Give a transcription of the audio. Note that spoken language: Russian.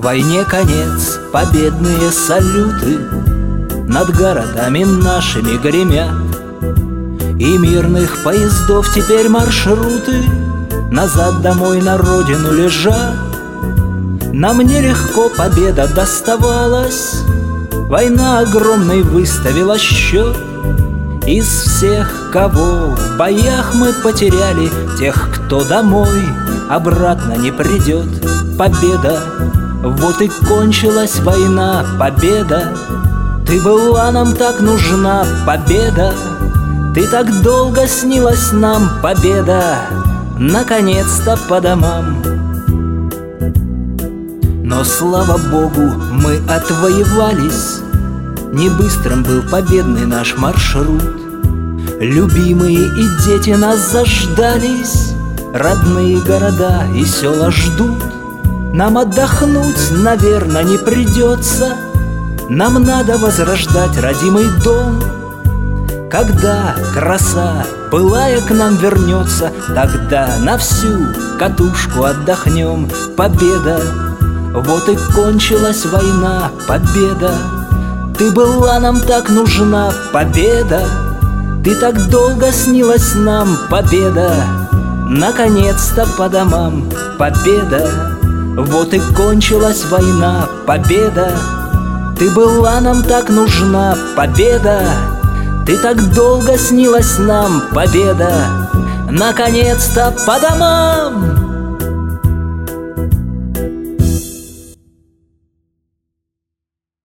Войне конец, победные салюты над городами нашими гремят, и мирных поездов теперь маршруты назад домой на родину лежат. Нам нелегко победа доставалась, война огромной выставила счет. Из всех, кого в боях мы потеряли, тех, кто домой обратно не придет. Победа, вот и кончилась война, победа. Ты была нам так нужна, победа. Ты так долго снилась нам, победа. Наконец-то по домам. Но, слава Богу, мы отвоевались. Не быстрым был победный наш маршрут. Любимые и дети нас заждались, родные города и села ждут. Нам отдохнуть, наверное, не придется. Нам надо возрождать родимый дом. Когда краса былая к нам вернется, тогда на всю катушку отдохнем. Победа, вот и кончилась война, победа. Ты была нам так нужна, победа. Ты так долго снилась нам, победа. Наконец-то по домам, победа. Вот и кончилась война, победа. Ты была нам так нужна, победа. Ты так долго снилась нам, победа. Наконец-то по домам.